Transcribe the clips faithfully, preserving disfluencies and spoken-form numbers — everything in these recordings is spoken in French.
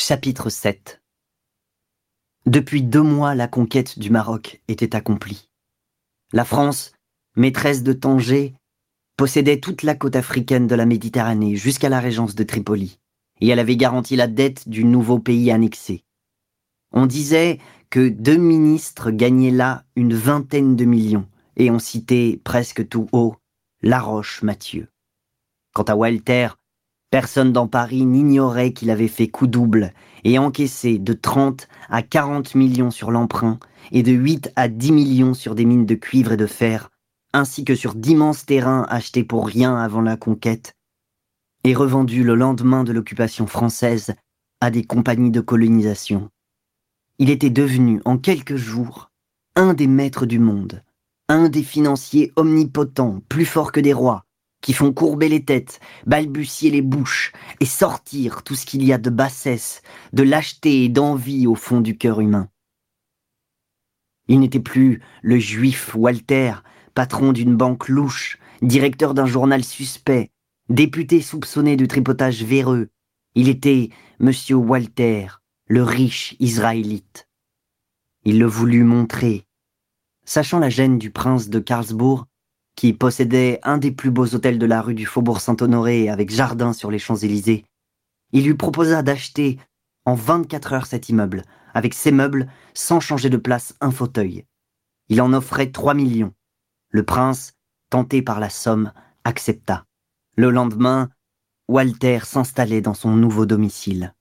Chapitre sept. Depuis deux mois, la conquête du Maroc était accomplie. La France, maîtresse de Tanger, possédait toute la côte africaine de la Méditerranée jusqu'à la régence de Tripoli, et elle avait garanti la dette du nouveau pays annexé. On disait que deux ministres gagnaient là une vingtaine de millions, et on citait presque tout haut Laroche-Mathieu. Quant à Walter, personne dans Paris n'ignorait qu'il avait fait coup double et encaissé de trente à quarante millions sur l'emprunt et de huit à dix millions sur des mines de cuivre et de fer, ainsi que sur d'immenses terrains achetés pour rien avant la conquête et revendus le lendemain de l'occupation française à des compagnies de colonisation. Il était devenu, en quelques jours, un des maîtres du monde, un des financiers omnipotents, plus forts que des rois, qui font courber les têtes, balbutier les bouches et sortir tout ce qu'il y a de bassesse, de lâcheté et d'envie au fond du cœur humain. Il n'était plus le juif Walter, patron d'une banque louche, directeur d'un journal suspect, député soupçonné de tripotage véreux. Il était Monsieur Walter, le riche Israélite. Il le voulut montrer. Sachant la gêne du prince de Karlsbourg, qui possédait un des plus beaux hôtels de la rue du Faubourg Saint-Honoré avec jardin sur les Champs-Élysées, il lui proposa d'acheter en vingt-quatre heures cet immeuble, avec ses meubles, sans changer de place un fauteuil. Il en offrait trois millions. Le prince, tenté par la somme, accepta. Le lendemain, Walter s'installait dans son nouveau domicile.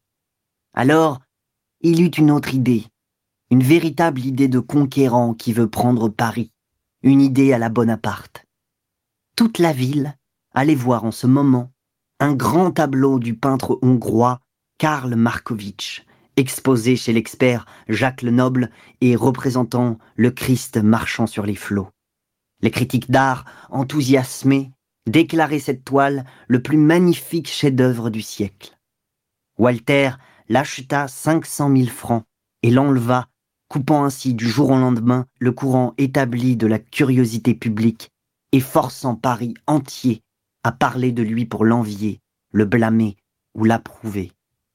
Alors, il eut une autre idée, une véritable idée de conquérant qui veut prendre Paris. Une idée à la Bonaparte. Toute la ville allait voir en ce moment un grand tableau du peintre hongrois Karl Markovitch, exposé chez l'expert Jacques Lenoble et représentant le Christ marchant sur les flots. Les critiques d'art, enthousiasmés, déclaraient cette toile le plus magnifique chef-d'œuvre du siècle. Walter l'acheta cinq cent mille francs et l'enleva, coupant ainsi du jour au lendemain le courant établi de la curiosité publique et forçant Paris entier à parler de lui pour l'envier, le blâmer ou l'approuver.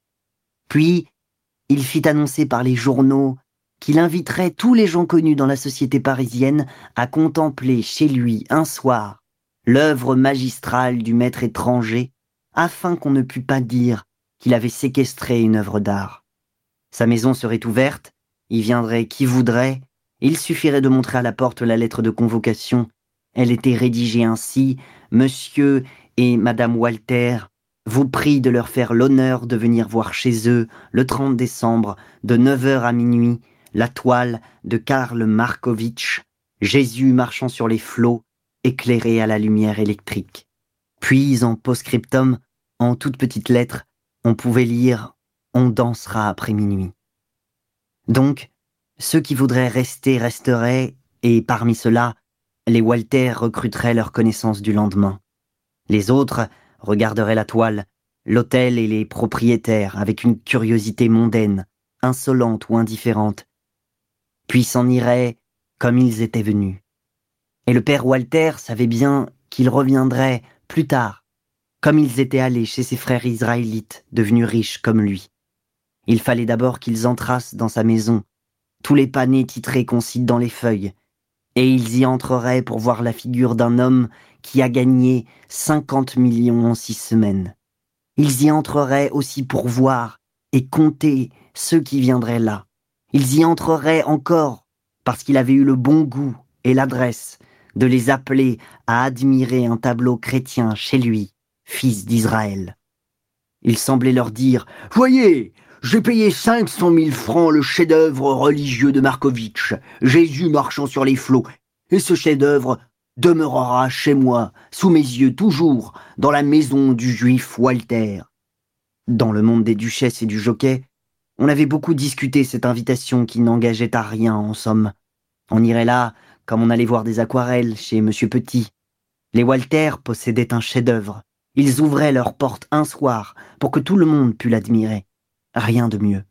Puis, il fit annoncer par les journaux qu'il inviterait tous les gens connus dans la société parisienne à contempler chez lui un soir l'œuvre magistrale du maître étranger, afin qu'on ne pût pas dire qu'il avait séquestré une œuvre d'art. Sa maison serait ouverte, y viendrait qui voudrait, il suffirait de montrer à la porte la lettre de convocation. Elle était rédigée ainsi: « Monsieur et Madame Walter vous prient de leur faire l'honneur de venir voir chez eux, le trente décembre, de neuf heures à minuit, la toile de Karl Markovitch, Jésus marchant sur les flots, éclairé à la lumière électrique. » Puis, en post-scriptum, en toutes petites lettres, on pouvait lire « On dansera après minuit ». Donc, ceux qui voudraient rester resteraient, et parmi ceux-là, les Walter recruteraient leur connaissance du lendemain. Les autres regarderaient la toile, l'hôtel et les propriétaires avec une curiosité mondaine, insolente ou indifférente, puis s'en iraient comme ils étaient venus. Et le père Walter savait bien qu'ils reviendraient plus tard, comme ils étaient allés chez ses frères israélites, devenus riches comme lui. Il fallait d'abord qu'ils entrassent dans sa maison, tous les panneaux titrés qu'on cite dans les feuilles, et ils y entreraient pour voir la figure d'un homme qui a gagné cinquante millions en six semaines. Ils y entreraient aussi pour voir et compter ceux qui viendraient là. Ils y entreraient encore parce qu'il avait eu le bon goût et l'adresse de les appeler à admirer un tableau chrétien chez lui, fils d'Israël. Il semblait leur dire « Voyez, j'ai payé cinq cent mille francs le chef-d'œuvre religieux de Markovitch, Jésus marchant sur les flots, et ce chef-d'œuvre demeurera chez moi, sous mes yeux toujours, dans la maison du juif Walter. » Dans le monde des duchesses et du jockey, on avait beaucoup discuté cette invitation qui n'engageait à rien en somme. On irait là comme on allait voir des aquarelles chez Monsieur Petit. Les Walter possédaient un chef-d'œuvre. Ils ouvraient leurs portes un soir pour que tout le monde pût l'admirer. Rien de mieux.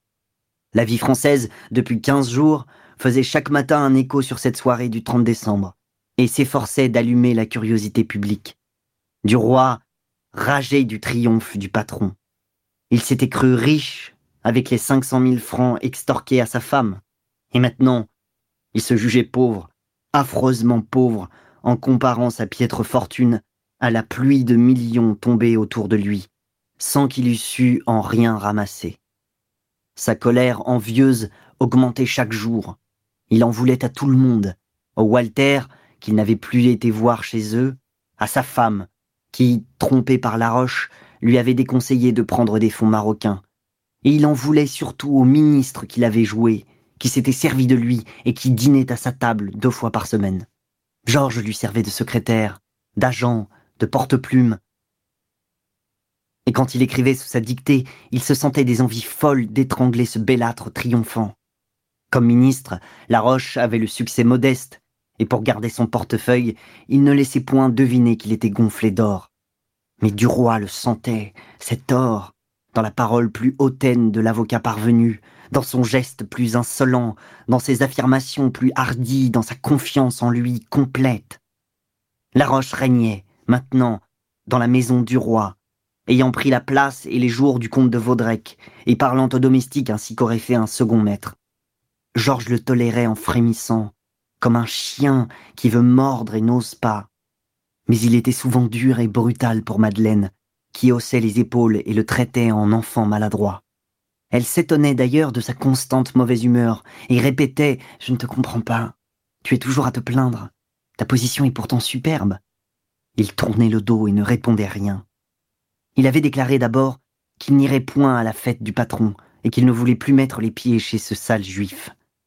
La vie française, depuis quinze jours, faisait chaque matin un écho sur cette soirée du trente décembre et s'efforçait d'allumer la curiosité publique. Du roi rageait du triomphe du patron. Il s'était cru riche avec les cinq cent mille francs extorqués à sa femme. Et maintenant, il se jugeait pauvre, affreusement pauvre, en comparant sa piètre fortune à la pluie de millions tombés autour de lui, sans qu'il eût su en rien ramasser. Sa colère envieuse augmentait chaque jour. Il en voulait à tout le monde, au Walter, qu'il n'avait plus été voir chez eux, à sa femme, qui, trompée par Laroche, lui avait déconseillé de prendre des fonds marocains. Et il en voulait surtout au ministre qu'il avait joué, qui s'était servi de lui et qui dînait à sa table deux fois par semaine. Georges lui servait de secrétaire, d'agent, de porte-plume. Et quand il écrivait sous sa dictée, il se sentait des envies folles d'étrangler ce bellâtre triomphant. Comme ministre, Laroche avait le succès modeste, et pour garder son portefeuille, il ne laissait point deviner qu'il était gonflé d'or. Mais Duroy le sentait, cet or, dans la parole plus hautaine de l'avocat parvenu, dans son geste plus insolent, dans ses affirmations plus hardies, dans sa confiance en lui complète. Laroche régnait, maintenant, dans la maison du roi, ayant pris la place et les jours du comte de Vaudrec, et parlant au domestique ainsi qu'aurait fait un second maître. Georges le tolérait en frémissant, comme un chien qui veut mordre et n'ose pas. Mais il était souvent dur et brutal pour Madeleine, qui haussait les épaules et le traitait en enfant maladroit. Elle s'étonnait d'ailleurs de sa constante mauvaise humeur, et répétait « Je ne te comprends pas. Tu es toujours à te plaindre. Ta position est pourtant superbe. » Il tournait le dos et ne répondait rien. Il avait déclaré d'abord qu'il n'irait point à la fête du patron, et qu'il ne voulait plus mettre les pieds chez ce sale juif.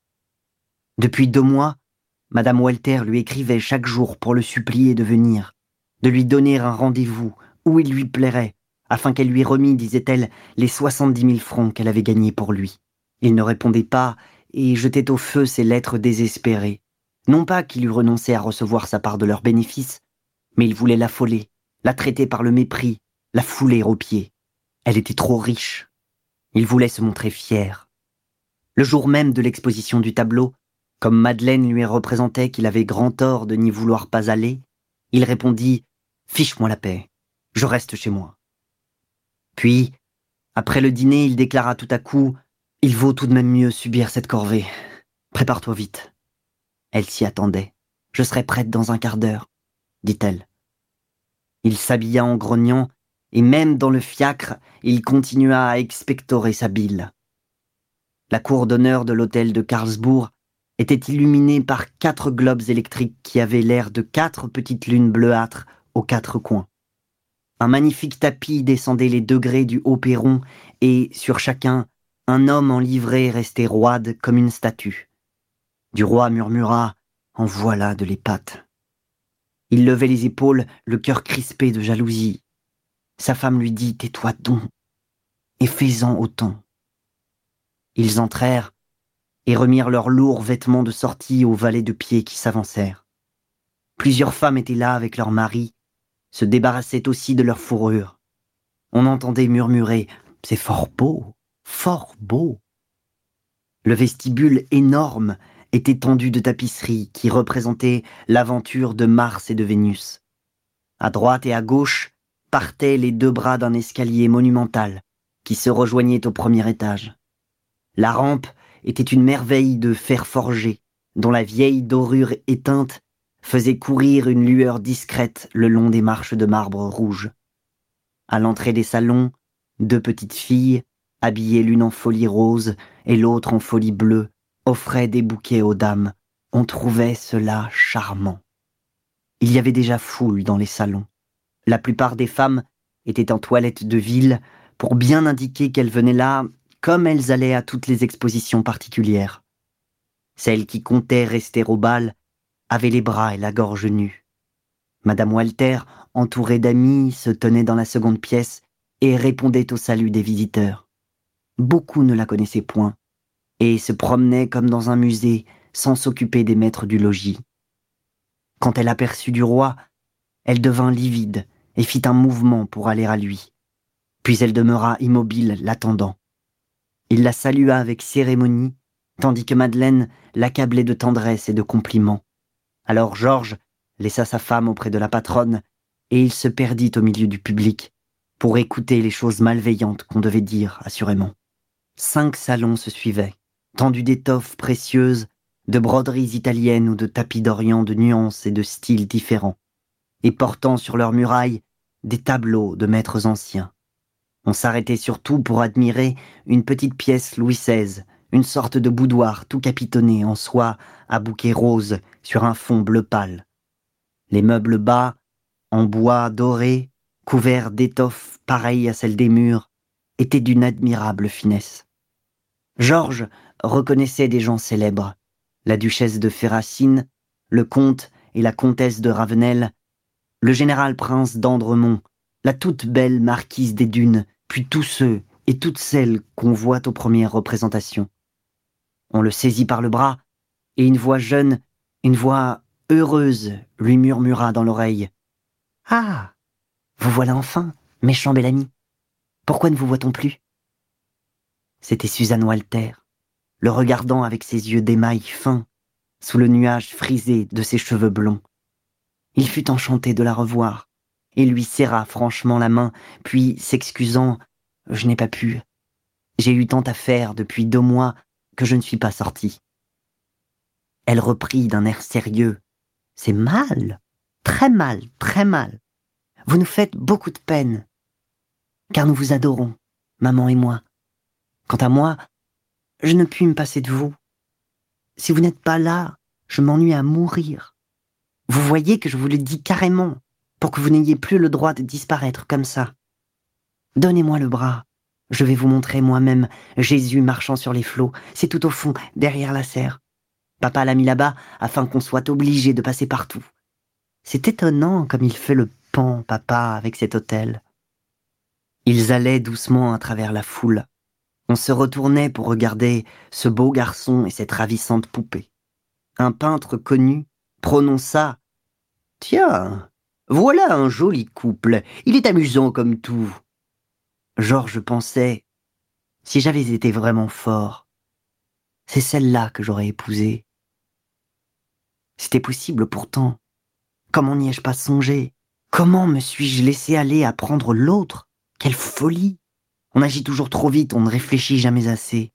Depuis deux mois, Madame Walter lui écrivait chaque jour pour le supplier de venir, de lui donner un rendez-vous où il lui plairait, afin qu'elle lui remît, disait-elle, les soixante-dix mille francs qu'elle avait gagnés pour lui. Il ne répondait pas et jetait au feu ses lettres désespérées. Non pas qu'il eût renoncé à recevoir sa part de leurs bénéfices, mais il voulait l'affoler, la traiter par le mépris, la fouler aux pieds. Elle était trop riche. Il voulait se montrer fier. Le jour même de l'exposition du tableau, comme Madeleine lui représentait qu'il avait grand tort de n'y vouloir pas aller, il répondit « Fiche-moi la paix, je reste chez moi ». Puis, après le dîner, il déclara tout à coup « Il vaut tout de même mieux subir cette corvée. Prépare-toi vite. » Elle s'y attendait. « Je serai prête dans un quart d'heure, » dit-elle. Il s'habilla en grognant, et même dans le fiacre, il continua à expectorer sa bile. La cour d'honneur de l'hôtel de Karlsbourg était illuminée par quatre globes électriques qui avaient l'air de quatre petites lunes bleuâtres aux quatre coins. Un magnifique tapis descendait les degrés du haut perron et, sur chacun, un homme en livrée restait roide comme une statue. Duroy murmura « En voilà de l'épate ». Il levait les épaules, le cœur crispé de jalousie. Sa femme lui dit « Tais-toi donc, et fais-en autant ». Ils entrèrent et remirent leurs lourds vêtements de sortie aux valets de pied qui s'avancèrent. Plusieurs femmes étaient là avec leurs maris, se débarrassaient aussi de leurs fourrures. On entendait murmurer « C'est fort beau, fort beau ». Le vestibule énorme était tendu de tapisseries qui représentaient l'aventure de Mars et de Vénus. À droite et à gauche partaient les deux bras d'un escalier monumental qui se rejoignait au premier étage. La rampe était une merveille de fer forgé, dont la vieille dorure éteinte faisait courir une lueur discrète le long des marches de marbre rouge. À l'entrée des salons, deux petites filles, habillées l'une en folie rose et l'autre en folie bleue, offraient des bouquets aux dames. On trouvait cela charmant. Il y avait déjà foule dans les salons. La plupart des femmes étaient en toilette de ville pour bien indiquer qu'elles venaient là comme elles allaient à toutes les expositions particulières. Celles qui comptaient rester au bal avaient les bras et la gorge nus. Madame Walter, entourée d'amis, se tenait dans la seconde pièce et répondait au salut des visiteurs. Beaucoup ne la connaissaient point et se promenaient comme dans un musée sans s'occuper des maîtres du logis. Quand elle aperçut Duroy, elle devint livide et fit un mouvement pour aller à lui. Puis elle demeura immobile, l'attendant. Il la salua avec cérémonie, tandis que Madeleine l'accablait de tendresse et de compliments. Alors Georges laissa sa femme auprès de la patronne, et il se perdit au milieu du public, pour écouter les choses malveillantes qu'on devait dire, assurément. Cinq salons se suivaient, tendus d'étoffes précieuses, de broderies italiennes ou de tapis d'Orient de nuances et de styles différents, et portant sur leurs murailles des tableaux de maîtres anciens. On s'arrêtait surtout pour admirer une petite pièce Louis seize, une sorte de boudoir tout capitonné en soie à bouquet rose sur un fond bleu pâle. Les meubles bas, en bois doré, couverts d'étoffes pareilles à celles des murs, étaient d'une admirable finesse. Georges reconnaissait des gens célèbres, la duchesse de Ferracine, le comte et la comtesse de Ravenel, le général prince d'Andremont, la toute belle marquise des Dunes, puis tous ceux et toutes celles qu'on voit aux premières représentations. On le saisit par le bras, et une voix jeune, une voix heureuse, lui murmura dans l'oreille. « Ah, vous voilà enfin, méchant bel ami. Pourquoi ne vous voit-on plus ?» C'était Suzanne Walter, le regardant avec ses yeux d'émail fin, sous le nuage frisé de ses cheveux blonds. Il fut enchanté de la revoir, et lui serra franchement la main, puis, s'excusant, « Je n'ai pas pu. J'ai eu tant à faire depuis deux mois que je ne suis pas sortie. » Elle reprit d'un air sérieux. « C'est mal, très mal, très mal. Vous nous faites beaucoup de peine, car nous vous adorons, maman et moi. Quant à moi, je ne puis me passer de vous. Si vous n'êtes pas là, je m'ennuie à mourir. Vous voyez que je vous le dis carrément, pour que vous n'ayez plus le droit de disparaître comme ça. Donnez-moi le bras, je vais vous montrer moi-même Jésus marchant sur les flots, c'est tout au fond, derrière la serre. Papa l'a mis là-bas, afin qu'on soit obligé de passer partout. C'est étonnant comme il fait le pan, papa, avec cet hôtel. » Ils allaient doucement à travers la foule. On se retournait pour regarder ce beau garçon et cette ravissante poupée. Un peintre connu prononça « Tiens, voilà un joli couple, il est amusant comme tout. » Georges pensait « Si j'avais été vraiment fort, c'est celle-là que j'aurais épousée. » C'était possible pourtant. Comment n'y ai-je pas songé? Comment me suis-je laissé aller à prendre l'autre? Quelle folie! On agit toujours trop vite, on ne réfléchit jamais assez.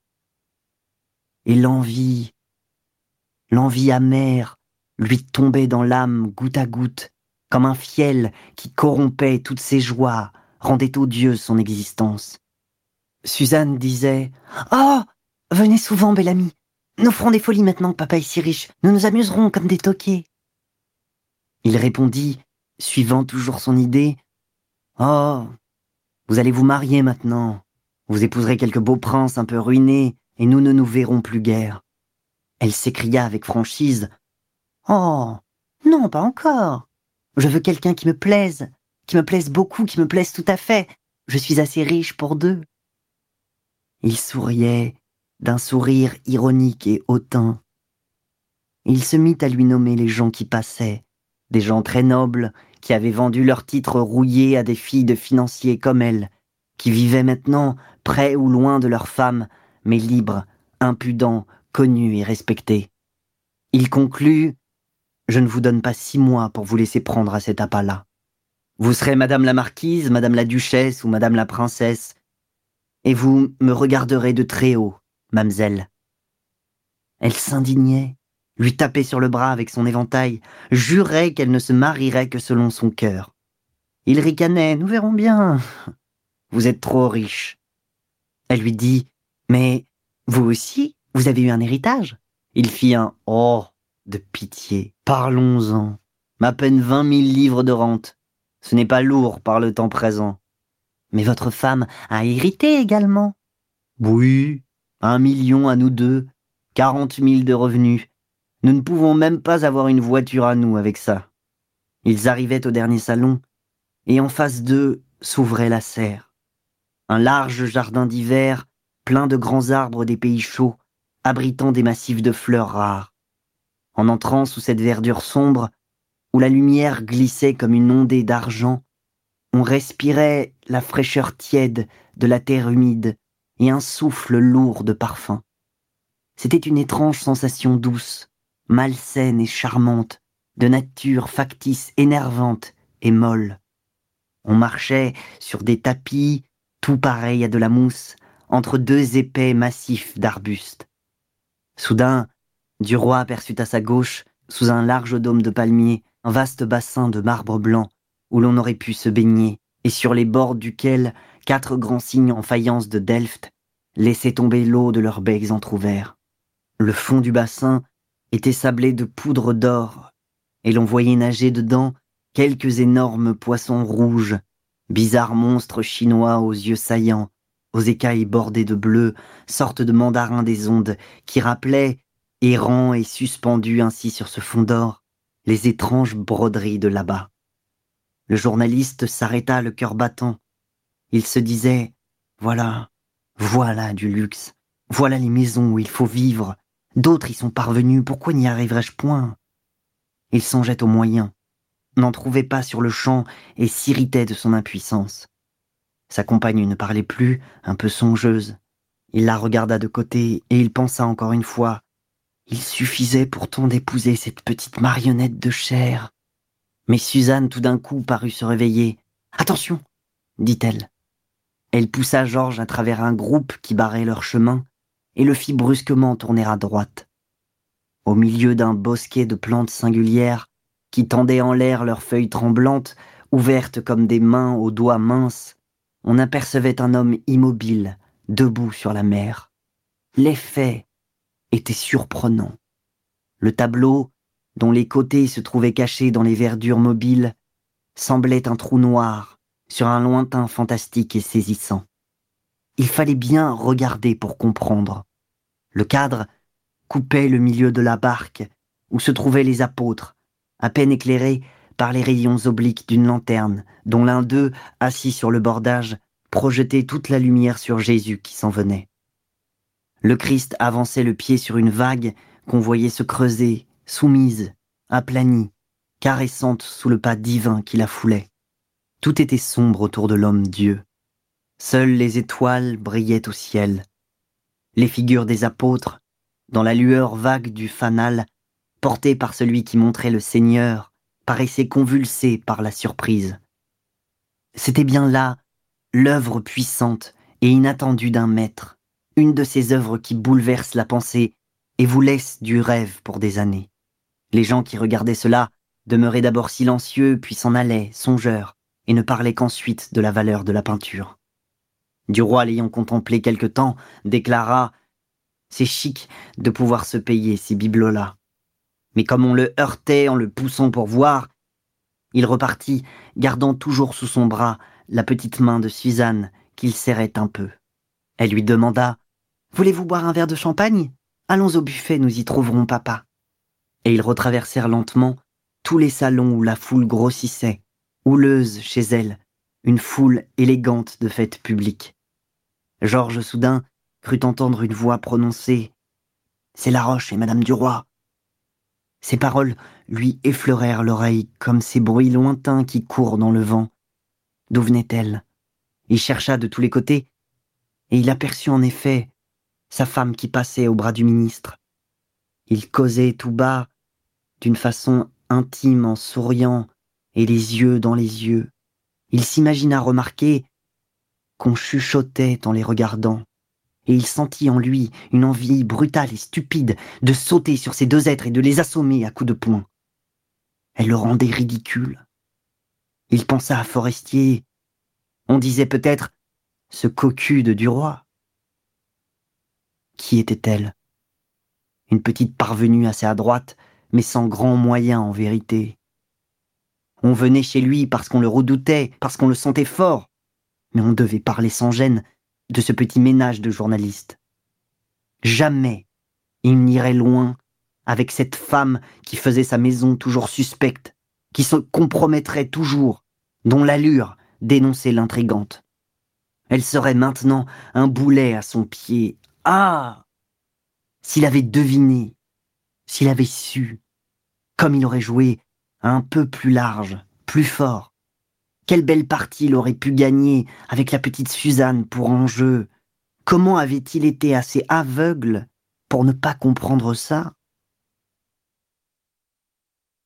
Et l'envie, l'envie amère, lui tombait dans l'âme goutte à goutte, comme un fiel qui corrompait toutes ses joies, rendait odieuse son existence. Suzanne disait « Oh, venez souvent, bel ami. Nous ferons des folies maintenant que papa est si riche. Nous nous amuserons comme des toqués. » Il répondit, suivant toujours son idée, « Oh, vous allez vous marier maintenant. Vous épouserez quelque beau prince un peu ruiné, et nous ne nous verrons plus guère. » Elle s'écria avec franchise, « Oh, non, pas encore. Je veux quelqu'un qui me plaise, qui me plaise beaucoup, qui me plaise tout à fait. Je suis assez riche pour deux. » Il souriait d'un sourire ironique et hautain. Il se mit à lui nommer les gens qui passaient, des gens très nobles qui avaient vendu leurs titres rouillés à des filles de financiers comme elle, qui vivaient maintenant près ou loin de leurs femmes, mais libres, impudents, connus et respectés. Il conclut « Je ne vous donne pas six mois pour vous laisser prendre à cet appât-là. Vous serez madame la marquise, madame la duchesse ou madame la princesse, et vous me regarderez de très haut, mamselle. » Elle s'indignait, lui tapait sur le bras avec son éventail, jurait qu'elle ne se marierait que selon son cœur. Il ricanait, « Nous verrons bien. Vous êtes trop riche. » Elle lui dit, « Mais vous aussi, vous avez eu un héritage ?» Il fit un « Oh !» de pitié. « Parlons-en. À peine vingt mille livres de rente. Ce n'est pas lourd par le temps présent. » « Mais votre femme a hérité également. »« Oui, un million à nous deux, quarante mille de revenus. Nous ne pouvons même pas avoir une voiture à nous avec ça. » Ils arrivaient au dernier salon, et en face d'eux s'ouvrait la serre. Un large jardin d'hiver, plein de grands arbres des pays chauds, abritant des massifs de fleurs rares. En entrant sous cette verdure sombre, où la lumière glissait comme une ondée d'argent, on respirait la fraîcheur tiède de la terre humide et un souffle lourd de parfum. C'était une étrange sensation douce, malsaine et charmante, de nature factice, énervante et molle. On marchait sur des tapis, tout pareils à de la mousse, entre deux épais massifs d'arbustes. Soudain, Duroy aperçut à sa gauche, sous un large dôme de palmiers, un vaste bassin de marbre blanc où l'on aurait pu se baigner, et sur les bords duquel quatre grands cygnes en faïence de Delft laissaient tomber l'eau de leurs becs entr'ouverts. Le fond du bassin était sablé de poudre d'or, et l'on voyait nager dedans quelques énormes poissons rouges, bizarres monstres chinois aux yeux saillants, aux écailles bordées de bleu, sortes de mandarins des ondes qui rappelaient, errants et suspendus ainsi sur ce fond d'or, les étranges broderies de là-bas. Le journaliste s'arrêta le cœur battant. Il se disait « Voilà, voilà du luxe, voilà les maisons où il faut vivre. D'autres y sont parvenus, pourquoi n'y arriverais-je point ?» Il songeait aux moyens, n'en trouvait pas sur le champ et s'irritait de son impuissance. Sa compagne ne parlait plus, un peu songeuse. Il la regarda de côté et il pensa encore une fois « Il suffisait pourtant d'épouser cette petite marionnette de chair. » Mais Suzanne tout d'un coup parut se réveiller. « Attention !» dit-elle. Elle poussa Georges à travers un groupe qui barrait leur chemin et le fit brusquement tourner à droite. Au milieu d'un bosquet de plantes singulières qui tendaient en l'air leurs feuilles tremblantes, ouvertes comme des mains aux doigts minces, on apercevait un homme immobile, debout sur la mer. L'effet était surprenant. Le tableau, dont les côtés se trouvaient cachés dans les verdures mobiles, semblait un trou noir sur un lointain fantastique et saisissant. Il fallait bien regarder pour comprendre. Le cadre coupait le milieu de la barque où se trouvaient les apôtres, à peine éclairés par les rayons obliques d'une lanterne, dont l'un d'eux, assis sur le bordage, projetait toute la lumière sur Jésus qui s'en venait. Le Christ avançait le pied sur une vague qu'on voyait se creuser, soumise, aplanie, caressante sous le pas divin qui la foulait. Tout était sombre autour de l'homme-dieu. Seules les étoiles brillaient au ciel. Les figures des apôtres, dans la lueur vague du fanal, portées par celui qui montrait le Seigneur, paraissaient convulsées par la surprise. C'était bien là l'œuvre puissante et inattendue d'un maître, une de ces œuvres qui bouleversent la pensée et vous laissent du rêve pour des années. Les gens qui regardaient cela demeuraient d'abord silencieux, puis s'en allaient, songeurs, et ne parlaient qu'ensuite de la valeur de la peinture. Duroy, l'ayant contemplé quelque temps, déclara « C'est chic de pouvoir se payer ces bibelots-là. » Mais comme on le heurtait en le poussant pour voir, il repartit, gardant toujours sous son bras la petite main de Suzanne qu'il serrait un peu. Elle lui demanda « Voulez-vous boire un verre de champagne ? Allons au buffet, nous y trouverons papa. » Et ils retraversèrent lentement tous les salons où la foule grossissait, houleuse chez elle, une foule élégante de fêtes publiques. Georges soudain crut entendre une voix prononcer « C'est Laroche et Madame Duroy ». Ces paroles lui effleurèrent l'oreille comme ces bruits lointains qui courent dans le vent. D'où venaient-elles ? Il chercha de tous les côtés, et il aperçut en effet sa femme qui passait au bras du ministre. Il causait tout bas, d'une façon intime en souriant, et les yeux dans les yeux. Il s'imagina remarquer qu'on chuchotait en les regardant, et il sentit en lui une envie brutale et stupide de sauter sur ces deux êtres et de les assommer à coups de poing. Elle le rendait ridicule. Il pensa à Forestier. On disait peut-être ce cocu de Duroy. Qui était-elle ? Une petite parvenue assez adroite, mais sans grands moyens en vérité. On venait chez lui parce qu'on le redoutait, parce qu'on le sentait fort, mais on devait parler sans gêne de ce petit ménage de journalistes. Jamais il n'irait loin avec cette femme qui faisait sa maison toujours suspecte, qui se compromettrait toujours, dont l'allure dénonçait l'intrigante. Elle serait maintenant un boulet à son pied. Ah ! S'il avait deviné, s'il avait su, comme il aurait joué un peu plus large, plus fort. Quelle belle partie il aurait pu gagner avec la petite Suzanne pour enjeu. Comment avait-il été assez aveugle pour ne pas comprendre ça ?